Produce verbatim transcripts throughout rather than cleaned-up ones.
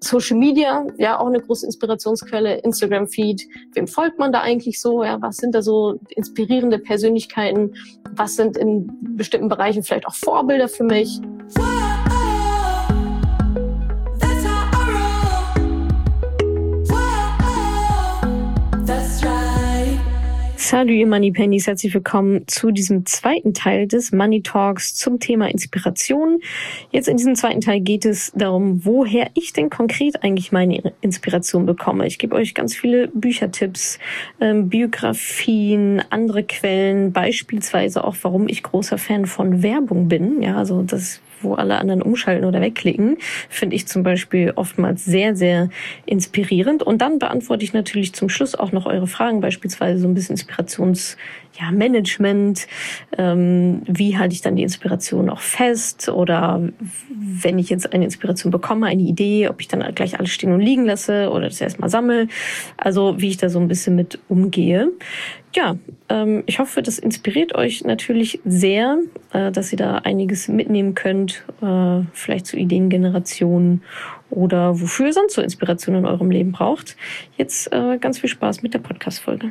Social Media, ja, auch eine große Inspirationsquelle, Instagram-Feed. Wem folgt man da eigentlich so? Ja, was sind da so inspirierende Persönlichkeiten? Was sind in bestimmten Bereichen vielleicht auch Vorbilder für mich? Salut ihr Money Pennies, herzlich willkommen zu diesem zweiten Teil des Money Talks zum Thema Inspiration. Jetzt in diesem zweiten Teil geht es darum, woher ich denn konkret eigentlich meine Inspiration bekomme. Ich gebe euch ganz viele Büchertipps, ähm, Biografien, andere Quellen, beispielsweise auch, warum ich großer Fan von Werbung bin. Ja, also das, wo alle anderen umschalten oder wegklicken, finde ich zum Beispiel oftmals sehr, sehr inspirierend. Und dann beantworte ich natürlich zum Schluss auch noch eure Fragen, beispielsweise so ein bisschen Inspirations, ja, Management. Ähm, wie halte ich dann die Inspiration auch fest? Oder wenn ich jetzt eine Inspiration bekomme, eine Idee, ob ich dann gleich alles stehen und liegen lasse oder das erstmal sammle. Also wie ich da so ein bisschen mit umgehe. Ja, ähm, ich hoffe, das inspiriert euch natürlich sehr, äh, dass ihr da einiges mitnehmen könnt, äh, vielleicht zu Ideengeneration oder wofür ihr sonst so Inspiration in eurem Leben braucht. Jetzt äh, ganz viel Spaß mit der Podcast-Folge.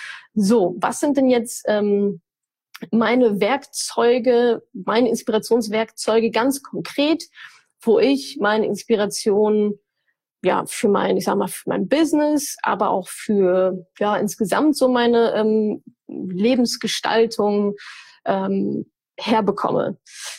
So, was sind denn jetzt ähm, meine Werkzeuge, meine Inspirationswerkzeuge ganz konkret, wo ich meine Inspiration ja für mein, ich sag mal, für mein Business, aber auch für ja insgesamt so meine ähm, Lebensgestaltung ähm, herbekomme.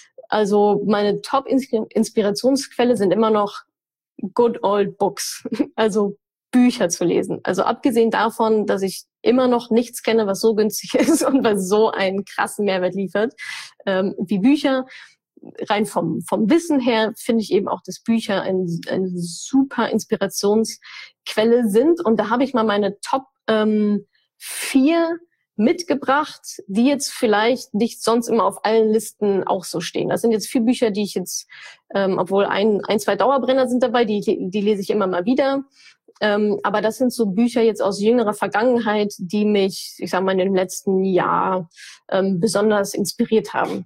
Also meine Top-Inspirationsquelle sind immer noch good old books, also Bücher zu lesen. Also abgesehen davon, dass ich immer noch nichts kenne, was so günstig ist und was so einen krassen Mehrwert liefert, ähm, wie Bücher. Rein vom vom Wissen her finde ich eben auch, dass Bücher ein, eine super Inspirationsquelle sind. Und da habe ich mal meine Top ähm, vier mitgebracht, die jetzt vielleicht nicht sonst immer auf allen Listen auch so stehen. Das sind jetzt vier Bücher, die ich jetzt, ähm, obwohl ein, ein, zwei Dauerbrenner sind dabei, die, die lese ich immer mal wieder. Ähm, aber das sind so Bücher jetzt aus jüngerer Vergangenheit, die mich, ich sag mal, in dem letzten Jahr ähm, besonders inspiriert haben.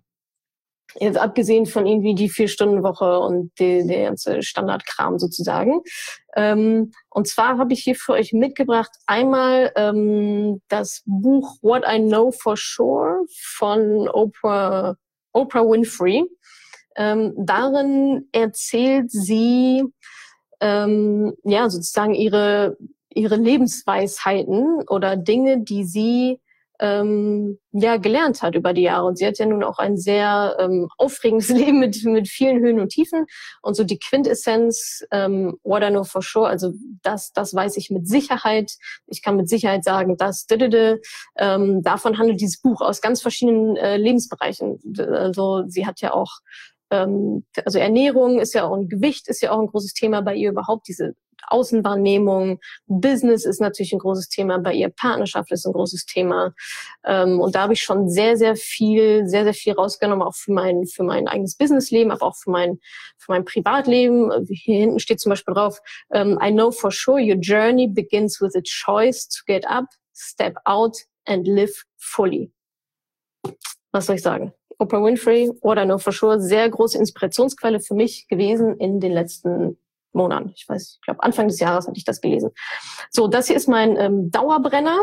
Jetzt abgesehen von irgendwie die Vier-Stunden-Woche und die, der ganze Standardkram sozusagen. Ähm, und zwar habe ich hier für euch mitgebracht einmal ähm, das Buch What I Know for Sure von Oprah, Oprah Winfrey. Ähm, darin erzählt sie ähm, ja sozusagen ihre ihre Lebensweisheiten oder Dinge, die sie ähm, ja gelernt hat über die Jahre. Und sie hat ja nun auch ein sehr ähm, aufregendes Leben mit mit vielen Höhen und Tiefen. Und so die Quintessenz, ähm, what I know for sure, also das das weiß ich mit Sicherheit. Ich kann mit Sicherheit sagen, dass ähm, davon handelt dieses Buch aus ganz verschiedenen äh, Lebensbereichen. Also sie hat ja auch ähm, also Ernährung ist ja auch ein Gewicht ist ja auch ein großes Thema bei ihr überhaupt, diese Außenwahrnehmung, Business ist natürlich ein großes Thema bei ihr, Partnerschaft ist ein großes Thema. Ähm, und da habe ich schon sehr, sehr viel, sehr, sehr viel rausgenommen, auch für mein, für mein eigenes Businessleben, aber auch für mein, für mein Privatleben. Hier hinten steht zum Beispiel drauf, um, I know for sure your journey begins with a choice to get up, step out and live fully. Was soll ich sagen? Oprah Winfrey, What I Know for Sure, sehr große Inspirationsquelle für mich gewesen in den letzten Monaten. Ich weiß, ich glaube Anfang des Jahres hatte ich das gelesen. So, das hier ist mein ähm, Dauerbrenner.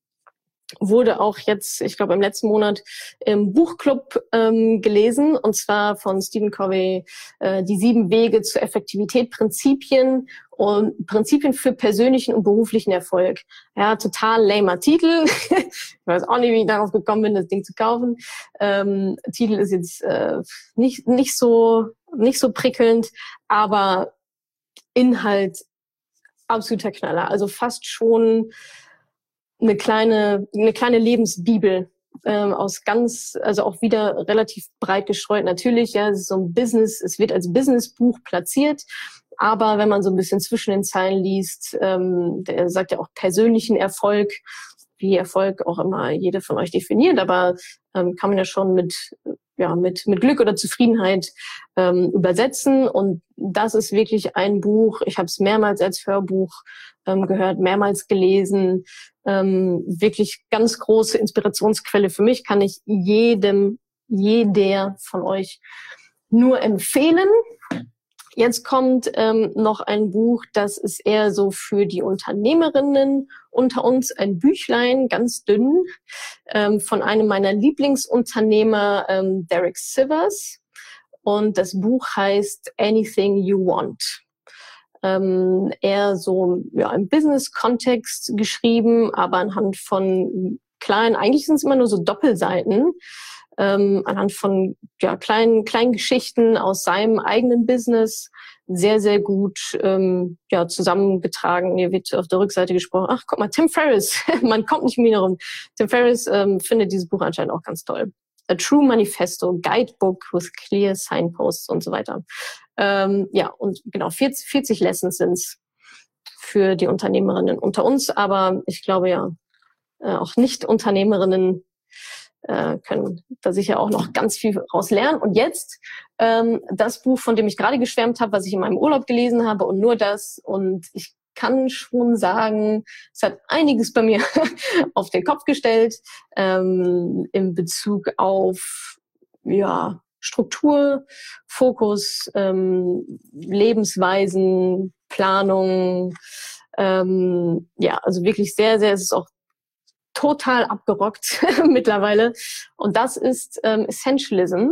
Wurde auch jetzt, ich glaube im letzten Monat im Buchclub ähm, gelesen, und zwar von Stephen Covey, äh, die sieben Wege zur Effektivität, Prinzipien und Prinzipien für persönlichen und beruflichen Erfolg. Ja, total lamer Titel. Ich weiß auch nicht, wie ich darauf gekommen bin, das Ding zu kaufen. Ähm, Titel ist jetzt äh, nicht nicht so nicht so prickelnd, aber Inhalt absoluter Knaller. Also fast schon eine kleine eine kleine Lebensbibel ähm, aus ganz, also auch wieder relativ breit gestreut. Natürlich, ja, es ist so ein Business, es wird als Businessbuch platziert, aber wenn man so ein bisschen zwischen den Zeilen liest, ähm, der sagt ja auch persönlichen Erfolg, wie Erfolg auch immer jede von euch definiert, aber ähm, kann man ja schon mit ja mit mit Glück oder Zufriedenheit ähm, übersetzen. Und das ist wirklich ein Buch. Ich habe es mehrmals als Hörbuch ähm, gehört, mehrmals gelesen. Ähm, wirklich ganz große Inspirationsquelle für mich, kann ich jedem, jeder von euch nur empfehlen. Jetzt kommt ähm, noch ein Buch, das ist eher so für die Unternehmerinnen unter uns, ein Büchlein, ganz dünn, ähm, von einem meiner Lieblingsunternehmer, ähm, Derek Sivers. Und das Buch heißt Anything You Want. Ähm, eher so ja, im Business-Kontext geschrieben, aber anhand von kleinen, eigentlich sind es immer nur so Doppelseiten, ähm, anhand von ja, kleinen, kleinen Geschichten aus seinem eigenen Business sehr, sehr gut ähm, ja, zusammengetragen. Hier wird auf der Rückseite gesprochen, ach, guck mal, Tim Ferriss, man kommt nicht mehr rum. Tim Ferriss ähm, findet dieses Buch anscheinend auch ganz toll. A True Manifesto, Guidebook with clear signposts und so weiter. Ähm, ja, und genau, vierzig, vierzig Lessons sind's für die Unternehmerinnen unter uns, aber ich glaube ja, äh, auch Nicht-Unternehmerinnen äh, können da sicher auch noch ganz viel raus lernen. Und jetzt ähm, das Buch, von dem ich gerade geschwärmt habe, was ich in meinem Urlaub gelesen habe und nur das. Und ich kann schon sagen, es hat einiges bei mir auf den Kopf gestellt ähm, in Bezug auf ja Struktur, Fokus, ähm, Lebensweisen, Planung. Ähm, ja, also wirklich sehr, sehr, es ist auch total abgerockt mittlerweile. Und das ist ähm, Essentialism.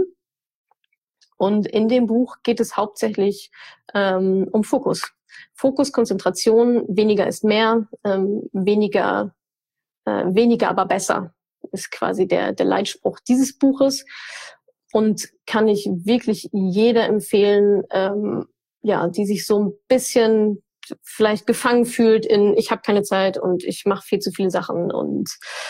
Und in dem Buch geht es hauptsächlich ähm, um Fokus. Fokus, Konzentration, weniger ist mehr, ähm, weniger, äh, weniger aber besser ist quasi der, der Leitspruch dieses Buches. Und kann ich wirklich jeder empfehlen, ähm, ja, die sich so ein bisschen vielleicht gefangen fühlt in, ich habe keine Zeit und ich mache viel zu viele Sachen und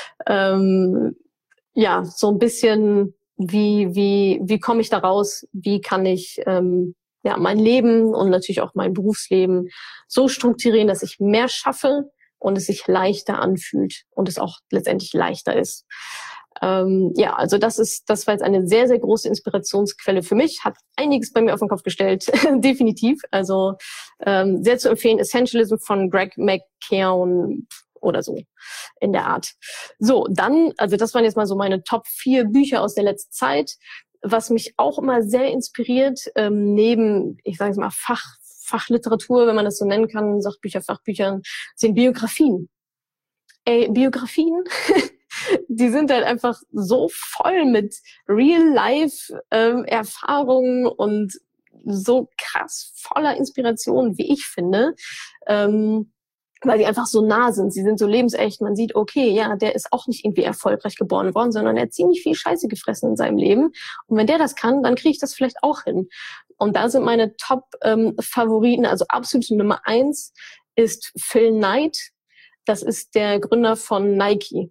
ähm, ja, so ein bisschen, wie wie wie komme ich da raus? Wie kann ich ähm, ja mein Leben und natürlich auch mein Berufsleben so strukturieren, dass ich mehr schaffe und es sich leichter anfühlt und es auch letztendlich leichter ist. Ähm, ja, also das ist, das war jetzt eine sehr, sehr große Inspirationsquelle für mich, hat einiges bei mir auf den Kopf gestellt, definitiv. Also ähm, sehr zu empfehlen, Essentialism von Greg McKeown oder so in der Art. So, dann, also das waren jetzt mal so meine Top vier Bücher aus der letzten Zeit. Was mich auch immer sehr inspiriert, ähm, neben, ich sage jetzt mal, Fach, Fachliteratur, wenn man das so nennen kann, Sachbücher, Fachbüchern, sind Biografien. Ey, Biografien, die sind halt einfach so voll mit Real-Life-Erfahrungen ähm, und so krass voller Inspiration, wie ich finde, ähm, weil die einfach so nah sind. Sie sind so lebensecht. Man sieht, okay, ja, der ist auch nicht irgendwie erfolgreich geboren worden, sondern er hat ziemlich viel Scheiße gefressen in seinem Leben. Und wenn der das kann, dann kriege ich das vielleicht auch hin. Und da sind meine Top-Favoriten, ähm, also absolute Nummer eins ist Phil Knight. Das ist der Gründer von Nike.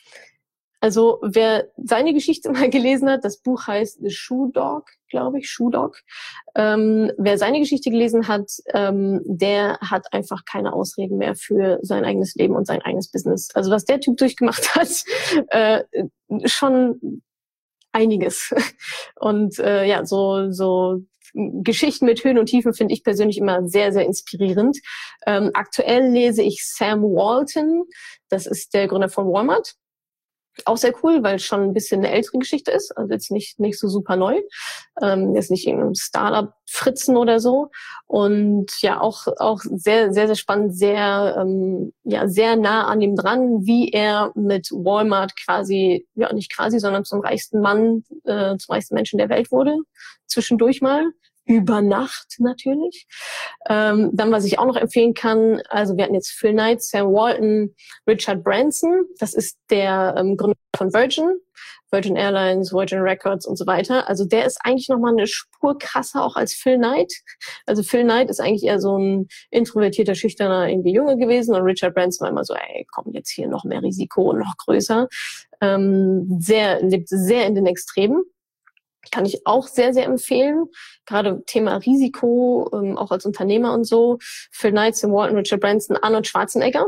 Also wer seine Geschichte mal gelesen hat, das Buch heißt The Shoe Dog, glaube ich, Shoe Dog. Ähm, wer seine Geschichte gelesen hat, ähm, der hat einfach keine Ausreden mehr für sein eigenes Leben und sein eigenes Business. Also was der Typ durchgemacht hat, äh, schon einiges. Und äh, ja, so so Geschichten mit Höhen und Tiefen finde ich persönlich immer sehr, sehr inspirierend. Ähm, aktuell lese ich Sam Walton, das ist der Gründer von Walmart. Auch sehr cool, weil es schon ein bisschen eine ältere Geschichte ist, also jetzt nicht nicht so super neu. Ähm, jetzt nicht irgendein Startup-Fritzen oder so. Und ja, auch auch sehr sehr sehr spannend, sehr ähm, ja sehr nah an ihm dran, wie er mit Walmart quasi ja nicht quasi, sondern zum reichsten Mann, äh, zum reichsten Menschen der Welt wurde. Zwischendurch mal. Über Nacht natürlich. Ähm, dann, was ich auch noch empfehlen kann, also wir hatten jetzt Phil Knight, Sam Walton, Richard Branson, das ist der ähm, Gründer von Virgin, Virgin Airlines, Virgin Records und so weiter. Also der ist eigentlich nochmal eine Spur krasser auch als Phil Knight. Also Phil Knight ist eigentlich eher so ein introvertierter, schüchterner irgendwie Junge gewesen und Richard Branson war immer so, ey, komm, jetzt hier noch mehr Risiko und noch größer. Ähm, sehr, lebt sehr in den Extremen. Kann ich auch sehr, sehr empfehlen. Gerade Thema Risiko, ähm, auch als Unternehmer und so. Phil Knight, Sam Walton, Richard Branson, Arnold Schwarzenegger.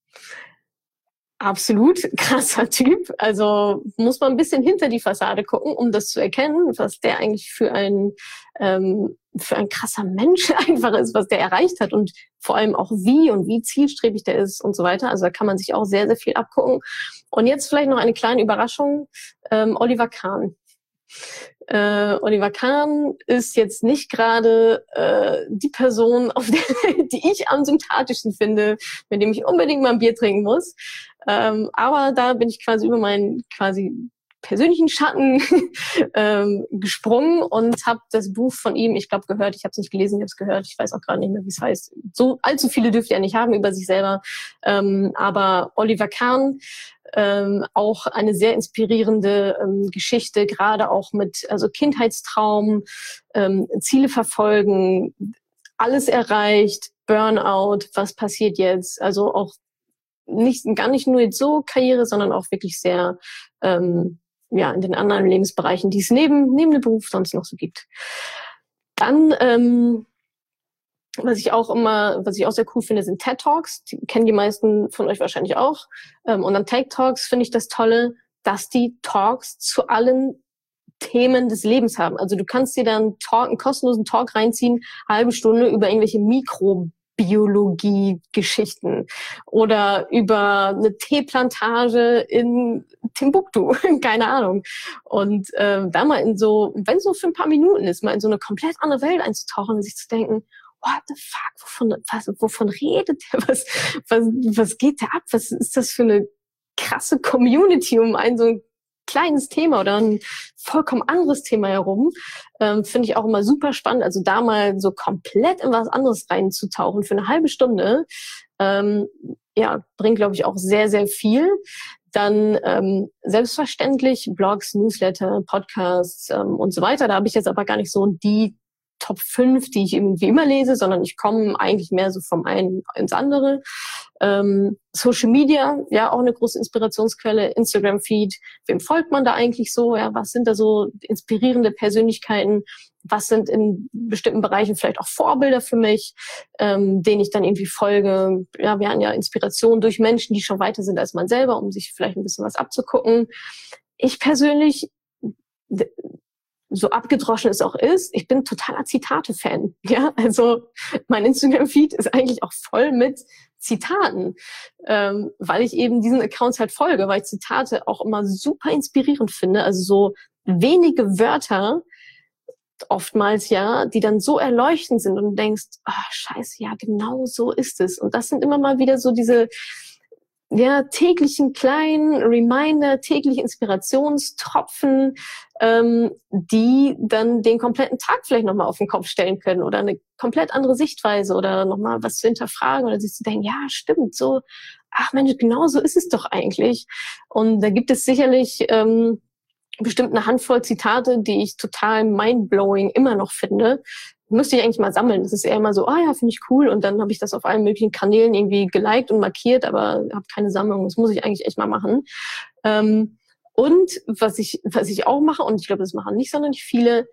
Absolut krasser Typ. Also muss man ein bisschen hinter die Fassade gucken, um das zu erkennen, was der eigentlich für ein ähm, für ein krasser Mensch einfach ist, was der erreicht hat und vor allem auch wie und wie zielstrebig der ist und so weiter. Also da kann man sich auch sehr, sehr viel abgucken. Und jetzt vielleicht noch eine kleine Überraschung. Ähm, Oliver Kahn. Äh, Oliver Kahn ist jetzt nicht gerade äh, die Person, auf der, die ich am sympathischsten finde, mit dem ich unbedingt mal ein Bier trinken muss. Ähm, aber da bin ich quasi über meinen quasi persönlichen Schatten ähm, gesprungen und habe das Buch von ihm, ich glaube, gehört. Ich habe es nicht gelesen, ich habe es gehört. Ich weiß auch gerade nicht mehr, wie es heißt. So allzu viele dürfte er nicht haben über sich selber. Ähm, aber Oliver Kahn, ähm, auch eine sehr inspirierende ähm, Geschichte, gerade auch mit also Kindheitstraum, ähm, Ziele verfolgen, alles erreicht, Burnout, was passiert jetzt? Also auch nicht gar nicht nur jetzt so Karriere, sondern auch wirklich sehr ähm, ja in den anderen Lebensbereichen, die es neben neben dem Beruf sonst noch so gibt. Dann ähm, was ich auch immer, was ich auch sehr cool finde, sind TED Talks. Die kennen die meisten von euch wahrscheinlich auch. Ähm, und an TED Talks finde ich das Tolle, dass die Talks zu allen Themen des Lebens haben. Also du kannst dir dann Talk, einen kostenlosen Talk reinziehen, halbe Stunde über irgendwelche Mikrobiologie-Geschichten oder über eine Teeplantage in Timbuktu, keine Ahnung. Und äh, da mal in so, wenn es nur für ein paar Minuten ist, mal in so eine komplett andere Welt einzutauchen und sich zu denken, what the fuck, wovon, was, wovon redet der? Was, was, was geht der ab? Was ist das für eine krasse Community um ein so ein kleines Thema oder ein vollkommen anderes Thema herum? Ähm, finde ich auch immer super spannend. Also da mal so komplett in was anderes reinzutauchen für eine halbe Stunde, ähm, ja, bringt, glaube ich, auch sehr, sehr viel. Dann ähm, selbstverständlich Blogs, Newsletter, Podcasts ähm, und so weiter. Da habe ich jetzt aber gar nicht so die Top fünf, die ich irgendwie immer lese, sondern ich komme eigentlich mehr so vom einen ins andere. Ähm, Social Media, ja, auch eine große Inspirationsquelle. Instagram-Feed, wem folgt man da eigentlich so? Ja, was sind da so inspirierende Persönlichkeiten? Was sind in bestimmten Bereichen vielleicht auch Vorbilder für mich, ähm, denen ich dann irgendwie folge? Ja, wir haben ja Inspiration durch Menschen, die schon weiter sind als man selber, um sich vielleicht ein bisschen was abzugucken. Ich persönlich, so abgedroschen es auch ist, ich bin totaler Zitate-Fan. Ja, also mein Instagram-Feed ist eigentlich auch voll mit Zitaten, ähm, weil ich eben diesen Accounts halt folge, weil ich Zitate auch immer super inspirierend finde. Also so wenige Wörter, oftmals ja, die dann so erleuchtend sind und du denkst, ah, scheiße, ja, genau so ist es. Und das sind immer mal wieder so diese ja, täglichen kleinen Reminder, tägliche Inspirationstropfen, ähm, die dann den kompletten Tag vielleicht nochmal auf den Kopf stellen können oder eine komplett andere Sichtweise oder nochmal was zu hinterfragen oder sich zu denken, ja, stimmt, so, ach Mensch, genau so ist es doch eigentlich. Und da gibt es sicherlich ähm, bestimmt eine Handvoll Zitate, die ich total mindblowing immer noch finde. Müsste ich eigentlich mal sammeln. Das ist eher immer so, ah ja, finde ich cool. Und dann habe ich das auf allen möglichen Kanälen irgendwie geliked und markiert, aber habe keine Sammlung. Das muss ich eigentlich echt mal machen. Ähm, und was ich, was ich auch mache, und ich glaube, das machen nicht sonderlich viele,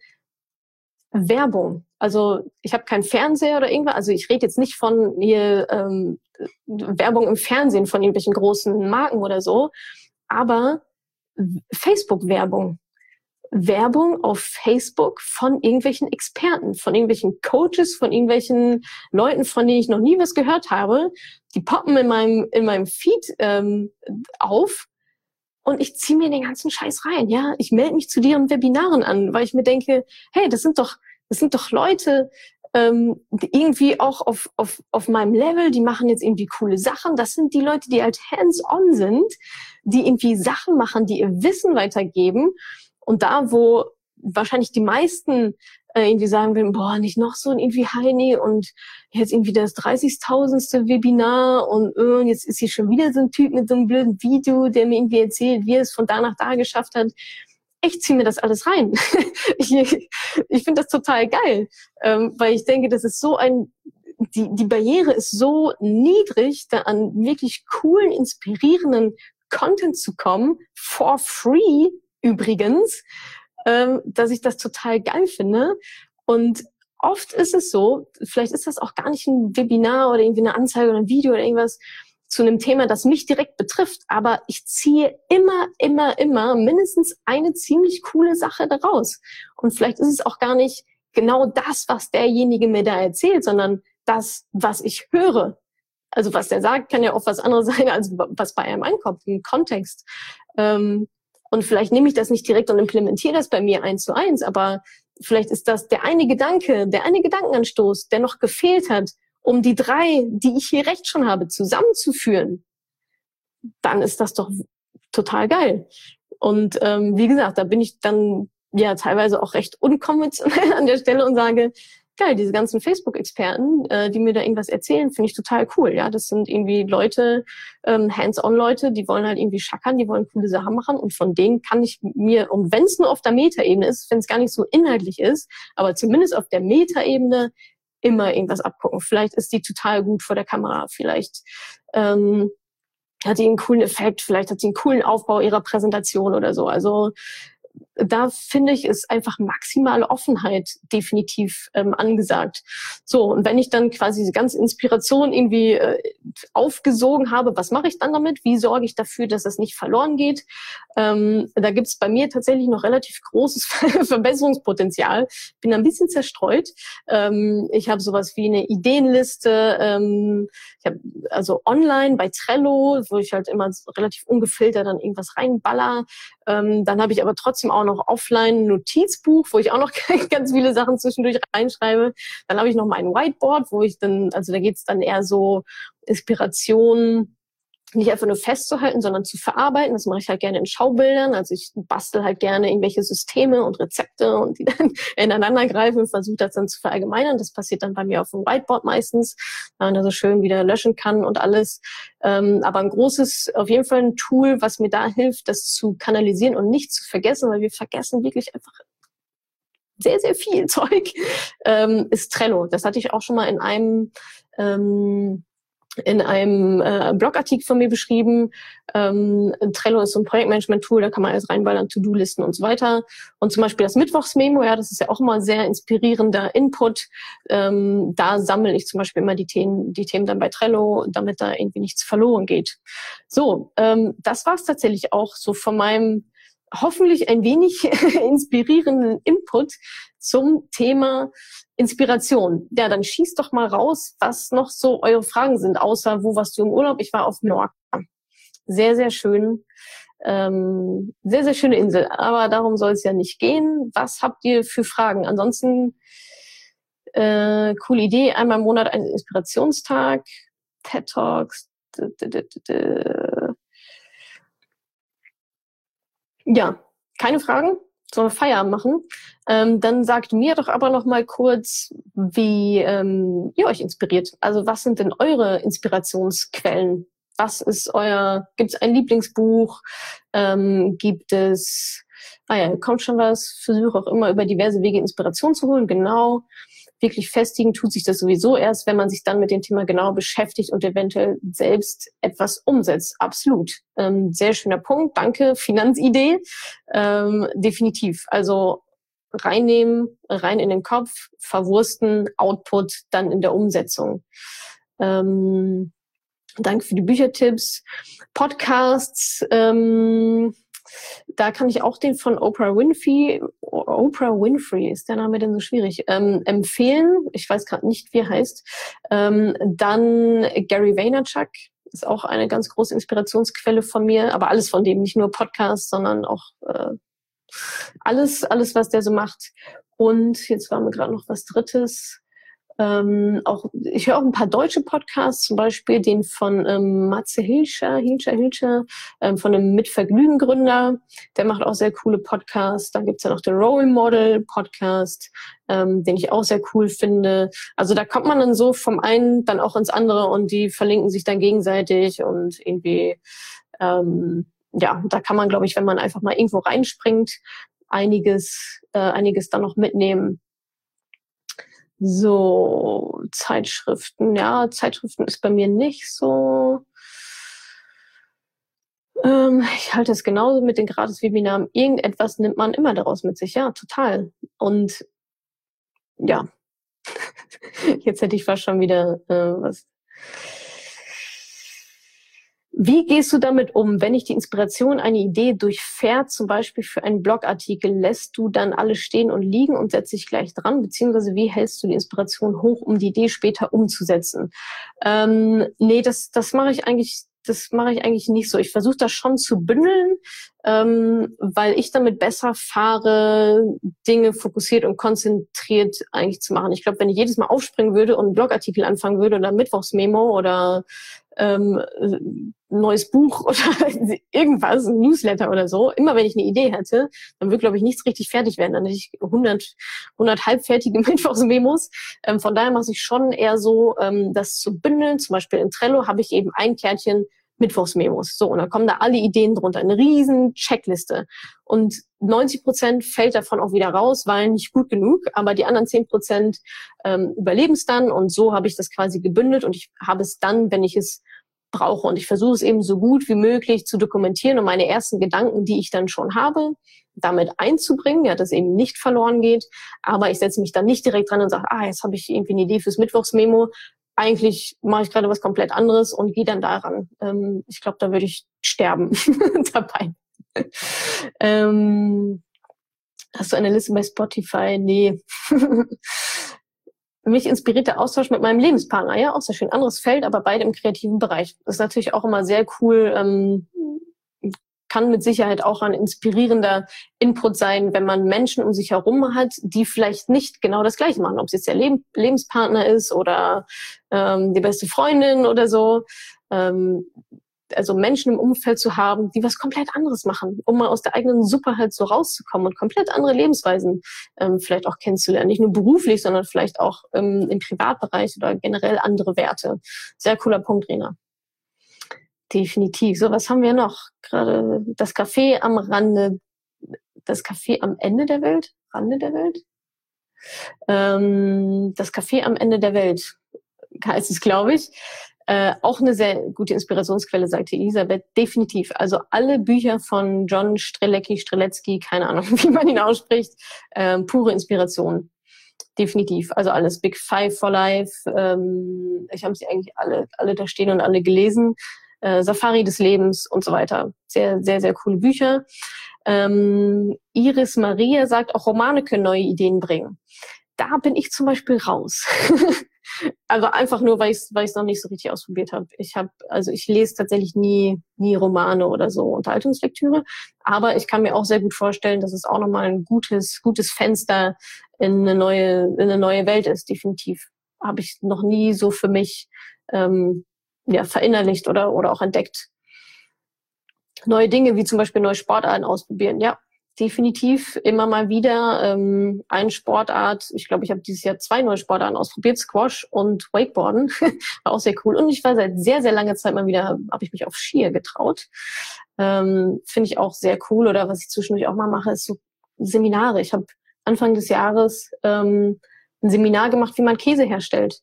Werbung. Also ich habe keinen Fernseher oder irgendwas. Also ich rede jetzt nicht von hier ähm, Werbung im Fernsehen von irgendwelchen großen Marken oder so, aber Facebook-Werbung. Werbung auf Facebook von irgendwelchen Experten, von irgendwelchen Coaches, von irgendwelchen Leuten, von denen ich noch nie was gehört habe. Die poppen in meinem in meinem Feed ähm, auf und ich ziehe mir den ganzen Scheiß rein. Ja, ich melde mich zu deren Webinaren an, weil ich mir denke, hey, das sind doch das sind doch Leute, ähm, die irgendwie auch auf auf auf meinem Level, die machen jetzt irgendwie coole Sachen. Das sind die Leute, die halt hands-on sind, die irgendwie Sachen machen, die ihr Wissen weitergeben. Und da, wo wahrscheinlich die meisten äh, irgendwie sagen würden, boah, nicht noch so ein irgendwie Heini und jetzt irgendwie das dreißigtausendste Webinar und äh, jetzt ist hier schon wieder so ein Typ mit so einem blöden Video, der mir irgendwie erzählt, wie er es von da nach da geschafft hat. Ich ziehe mir das alles rein. ich ich finde das total geil, ähm, weil ich denke, das ist so ein, die, die Barriere ist so niedrig, da an wirklich coolen, inspirierenden Content zu kommen, for free, übrigens, ähm, dass ich das total geil finde. Und oft ist es so, vielleicht ist das auch gar nicht ein Webinar oder irgendwie eine Anzeige oder ein Video oder irgendwas zu einem Thema, das mich direkt betrifft, aber ich ziehe immer, immer, immer mindestens eine ziemlich coole Sache daraus. Und vielleicht ist es auch gar nicht genau das, was derjenige mir da erzählt, sondern das, was ich höre. Also was der sagt, kann ja auch was anderes sein, als was bei einem ankommt, im Kontext. Ähm, Und vielleicht nehme ich das nicht direkt und implementiere das bei mir eins zu eins, aber vielleicht ist das der eine Gedanke, der eine Gedankenanstoß, der noch gefehlt hat, um die drei, die ich hier rechts schon habe, zusammenzuführen. Dann ist das doch total geil. Und ähm, wie gesagt, da bin ich dann ja teilweise auch recht unkonventionell an der Stelle und sage, geil, diese ganzen Facebook-Experten, äh, die mir da irgendwas erzählen, finde ich total cool. Ja, das sind irgendwie Leute, ähm, Hands-on-Leute, die wollen halt irgendwie schackern, die wollen coole Sachen machen und von denen kann ich mir, und wenn es nur auf der Metaebene ist, wenn es gar nicht so inhaltlich ist, aber zumindest auf der Metaebene immer irgendwas abgucken. Vielleicht ist die total gut vor der Kamera, vielleicht ähm, hat die einen coolen Effekt, vielleicht hat sie einen coolen Aufbau ihrer Präsentation oder so. Also da finde ich, ist einfach maximale Offenheit definitiv ähm, angesagt. So, und wenn ich dann quasi diese ganze Inspiration irgendwie äh, aufgesogen habe, was mache ich dann damit? Wie sorge ich dafür, dass das nicht verloren geht? Ähm, da gibt es bei mir tatsächlich noch relativ großes Verbesserungspotenzial. Bin ein bisschen zerstreut. Ähm, ich habe sowas wie eine Ideenliste. Ähm, ich habe also online bei Trello, wo ich halt immer relativ ungefiltert dann irgendwas reinballer. Ähm, dann habe ich aber trotzdem auch noch offline ein Notizbuch, wo ich auch noch ganz viele Sachen zwischendurch reinschreibe. Dann habe ich noch mein Whiteboard, wo ich dann, also da geht's dann eher so Inspiration, nicht einfach nur festzuhalten, sondern zu verarbeiten. Das mache ich halt gerne in Schaubildern. Also ich bastel halt gerne irgendwelche Systeme und Rezepte und die dann ineinander greifen und versuche das dann zu verallgemeinern. Das passiert dann bei mir auf dem Whiteboard meistens, weil man da so schön wieder löschen kann und alles. Ähm, aber ein großes, auf jeden Fall ein Tool, was mir da hilft, das zu kanalisieren und nicht zu vergessen, weil wir vergessen wirklich einfach sehr, sehr viel Zeug, ähm, ist Trello. Das hatte ich auch schon mal in einem ähm, in einem äh, Blogartikel von mir beschrieben. Ähm, Trello ist so ein Projektmanagement-Tool, da kann man alles reinballern, To-Do-Listen und so weiter. Und zum Beispiel das Mittwochsmemo, ja, das ist ja auch immer sehr inspirierender Input. Ähm, da sammle ich zum Beispiel immer die Themen, die Themen dann bei Trello, damit da irgendwie nichts verloren geht. So, ähm, das war es tatsächlich auch so von meinem hoffentlich ein wenig inspirierenden Input zum Thema Inspiration. Ja, dann schießt doch mal raus, was noch so eure Fragen sind, außer wo warst du im Urlaub? Ich war auf Mallorca. Sehr, sehr schön. Ähm, sehr, sehr schöne Insel. Aber darum soll es ja nicht gehen. Was habt ihr für Fragen? Ansonsten, äh, coole Idee. Einmal im Monat ein Inspirationstag, TED Talks. D -d -d -d -d. Ja, keine Fragen? Sollen wir Feierabend machen? Ähm, dann sagt mir doch aber noch mal kurz, wie ähm, ihr euch inspiriert. Also was sind denn eure Inspirationsquellen? Was ist euer, gibt es ein Lieblingsbuch? Ähm, gibt es, ah ja, kommt schon was, versuche auch immer über diverse Wege Inspiration zu holen, genau. Wirklich festigen tut sich das sowieso erst, wenn man sich dann mit dem Thema genau beschäftigt und eventuell selbst etwas umsetzt. Absolut. Ähm, sehr schöner Punkt. Danke. Finanzidee. Ähm, definitiv. Also reinnehmen, rein in den Kopf, verwursten, Output, dann in der Umsetzung. Ähm, danke für die Büchertipps. Podcasts, ähm, da kann ich auch den von Oprah Winfrey, Oprah Winfrey, ist der Name denn so schwierig, ähm, empfehlen. Ich weiß gerade nicht, wie er heißt. Ähm, dann Gary Vaynerchuk ist auch eine ganz große Inspirationsquelle von mir, aber alles von dem, nicht nur Podcasts, sondern auch äh, alles, alles, was der so macht. Und jetzt war mir gerade noch was Drittes. Ähm, auch, ich höre auch ein paar deutsche Podcasts, zum Beispiel den von ähm, Matze Hilscher, Hilscher, Hilscher, ähm, von einem Mitvergnügen-Gründer. Der macht auch sehr coole Podcasts. Dann gibt's ja noch den Role Model Podcast, ähm, den ich auch sehr cool finde. Also da kommt man dann so vom einen dann auch ins andere und die verlinken sich dann gegenseitig und irgendwie, ähm, ja, da kann man, glaube ich, wenn man einfach mal irgendwo reinspringt, einiges, äh, einiges dann noch mitnehmen. So, Zeitschriften. Ja, Zeitschriften ist bei mir nicht so. Ähm, ich halte es genauso mit den Gratis-Webinaren. Irgendetwas nimmt man immer daraus mit sich. Ja, total. Und ja, jetzt hätte ich fast schon wieder äh, was. Wie gehst du damit um, wenn dich die Inspiration eine Idee durchfährt, zum Beispiel für einen Blogartikel, lässt du dann alles stehen und liegen und setzt dich gleich dran, beziehungsweise wie hältst du die Inspiration hoch, um die Idee später umzusetzen? Ähm, nee, das, das mache ich eigentlich das mache ich eigentlich nicht so. Ich versuche das schon zu bündeln, ähm, weil ich damit besser fahre, Dinge fokussiert und konzentriert eigentlich zu machen. Ich glaube, wenn ich jedes Mal aufspringen würde und einen Blogartikel anfangen würde oder Mittwochsmemo oder ähm, ein neues Buch oder irgendwas, ein Newsletter oder so, immer wenn ich eine Idee hätte, dann würde, glaube ich, nichts richtig fertig werden. Dann hätte ich hundert, hundert halbfertige Mittwochsmemos. Ähm, von daher mache ich schon eher so, ähm, das zu bündeln. Zum Beispiel in Trello habe ich eben ein Kärtchen Mittwochsmemos. So, und dann kommen da alle Ideen drunter. Eine riesen Checkliste. Und neunzig Prozent fällt davon auch wieder raus, weil nicht gut genug. Aber die anderen zehn Prozent ähm, überleben es dann. Und so habe ich das quasi gebündelt. Und ich habe es dann, wenn ich es brauche. Und ich versuche es eben so gut wie möglich zu dokumentieren und meine ersten Gedanken, die ich dann schon habe, damit einzubringen, ja, dass eben nicht verloren geht. Aber ich setze mich dann nicht direkt dran und sage, ah, jetzt habe ich irgendwie eine Idee fürs Mittwochsmemo. Eigentlich mache ich gerade was komplett anderes und gehe dann daran. Ähm, ich glaube, da würde ich sterben dabei. ähm, hast du eine Liste bei Spotify? Nee. Mich inspiriert der Austausch mit meinem Lebenspartner. Ja, auch sehr schön. Anderes Feld, aber beide im kreativen Bereich. Das ist natürlich auch immer sehr cool. Ähm, kann mit Sicherheit auch ein inspirierender Input sein, wenn man Menschen um sich herum hat, die vielleicht nicht genau das Gleiche machen. Ob es jetzt der Leb- Lebenspartner ist oder ähm, die beste Freundin oder so. Ähm, also Menschen im Umfeld zu haben, die was komplett anderes machen, um mal aus der eigenen Suppe halt so rauszukommen und komplett andere Lebensweisen ähm, vielleicht auch kennenzulernen. Nicht nur beruflich, sondern vielleicht auch ähm, im Privatbereich oder generell andere Werte. Sehr cooler Punkt, Rena. Definitiv. So, was haben wir noch? Gerade das Café am Rande, das Café am Ende der Welt? Rande der Welt? Ähm, das Café am Ende der Welt heißt es, glaube ich. Äh, auch eine sehr gute Inspirationsquelle, sagte Elisabeth. Definitiv. Also alle Bücher von John Strelecki, Streletzky, keine Ahnung, wie man ihn ausspricht, äh, pure Inspiration. Definitiv. Also alles Big Five for Life. Ähm, ich habe sie eigentlich alle, alle da stehen und alle gelesen. Äh, Safari des Lebens und so weiter. Sehr, sehr, sehr coole Bücher. Ähm, Iris Maria sagt, auch Romane können neue Ideen bringen. Da bin ich zum Beispiel raus. Also einfach nur, weil ich es weil ich es noch nicht so richtig ausprobiert habe. Ich habe, also ich lese tatsächlich nie nie Romane oder so Unterhaltungslektüre, aber ich kann mir auch sehr gut vorstellen, dass es auch nochmal ein gutes gutes Fenster in eine neue in eine neue Welt ist. Definitiv habe ich noch nie so für mich ähm, ja verinnerlicht oder oder auch entdeckt. Neue Dinge wie zum Beispiel neue Sportarten ausprobieren. Ja, definitiv immer mal wieder ähm, eine Sportart. Ich glaube, ich habe dieses Jahr zwei neue Sportarten ausprobiert, Squash und Wakeboarden. War auch sehr cool. Und ich war seit sehr, sehr langer Zeit mal wieder, habe ich mich auf Skier getraut. Ähm, Finde ich auch sehr cool. Oder was ich zwischendurch auch mal mache, ist so Seminare. Ich habe Anfang des Jahres ähm, ein Seminar gemacht, wie man Käse herstellt.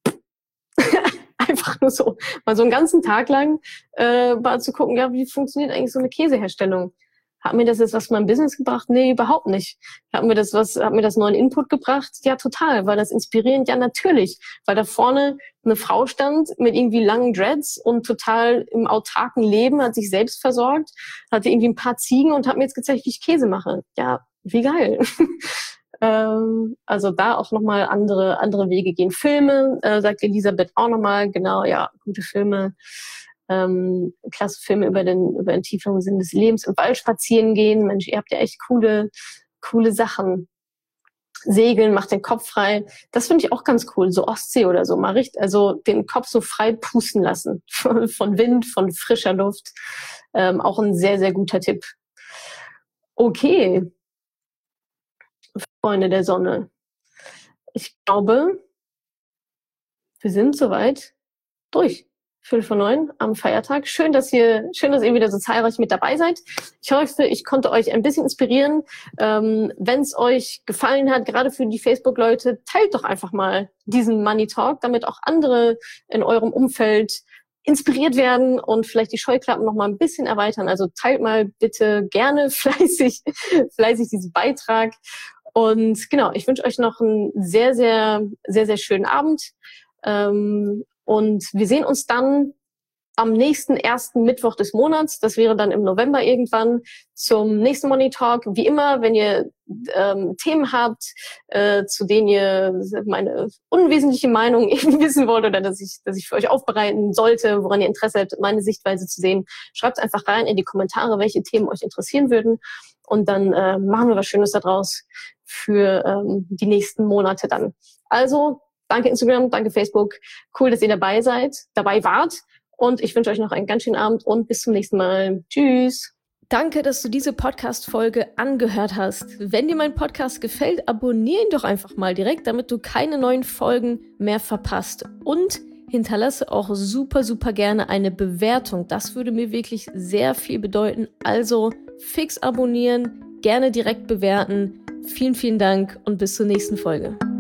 Einfach nur so, mal so einen ganzen Tag lang äh, mal zu gucken, ja, wie funktioniert eigentlich so eine Käseherstellung? Hat mir das jetzt was für mein Business gebracht? Nee, überhaupt nicht. Hat mir das was, hat mir das neuen Input gebracht? Ja, total. War das inspirierend? Ja, natürlich. Weil da vorne eine Frau stand mit irgendwie langen Dreads und total im autarken Leben, hat sich selbst versorgt, hatte irgendwie ein paar Ziegen und hat mir jetzt gezeigt, wie ich Käse mache. Ja, wie geil. ähm, also da auch nochmal andere, andere Wege gehen. Filme, äh, sagt Elisabeth auch nochmal, genau, ja, gute Filme. Ähm, klasse Filme über den über den tieferen Sinn des Lebens, im Wald spazieren gehen. Mensch, ihr habt ja echt coole coole Sachen. Segeln, macht den Kopf frei. Das finde ich auch ganz cool. So Ostsee oder so, mal richtig, also den Kopf so frei pusten lassen von, von Wind, von frischer Luft. Ähm, auch ein sehr sehr guter Tipp. Okay, Freunde der Sonne. Ich glaube, wir sind soweit durch. Viertel vor neun am Feiertag. Schön, dass ihr, schön, dass ihr wieder so zahlreich mit dabei seid. Ich hoffe, ich konnte euch ein bisschen inspirieren. Ähm, wenn es euch gefallen hat, gerade für die Facebook-Leute, teilt doch einfach mal diesen Money Talk, damit auch andere in eurem Umfeld inspiriert werden und vielleicht die Scheuklappen noch mal ein bisschen erweitern. Also teilt mal bitte gerne fleißig, fleißig diesen Beitrag. Und genau, ich wünsche euch noch einen sehr, sehr, sehr, sehr schönen Abend. Ähm, Und wir sehen uns dann am nächsten ersten Mittwoch des Monats, das wäre dann im November irgendwann, zum nächsten Money Talk. Wie immer, wenn ihr ähm, Themen habt, äh, zu denen ihr meine unwesentliche Meinung eben wissen wollt oder dass ich, dass ich für euch aufbereiten sollte, woran ihr Interesse habt, meine Sichtweise zu sehen, schreibt es einfach rein in die Kommentare, welche Themen euch interessieren würden. Und dann äh, machen wir was Schönes daraus für ähm, die nächsten Monate dann. Also, danke Instagram, danke Facebook. Cool, dass ihr dabei seid, dabei wart. Und ich wünsche euch noch einen ganz schönen Abend und bis zum nächsten Mal. Tschüss. Danke, dass du diese Podcast-Folge angehört hast. Wenn dir mein Podcast gefällt, abonniere ihn doch einfach mal direkt, damit du keine neuen Folgen mehr verpasst. Und hinterlasse auch super, super gerne eine Bewertung. Das würde mir wirklich sehr viel bedeuten. Also fix abonnieren, gerne direkt bewerten. Vielen, vielen Dank und bis zur nächsten Folge.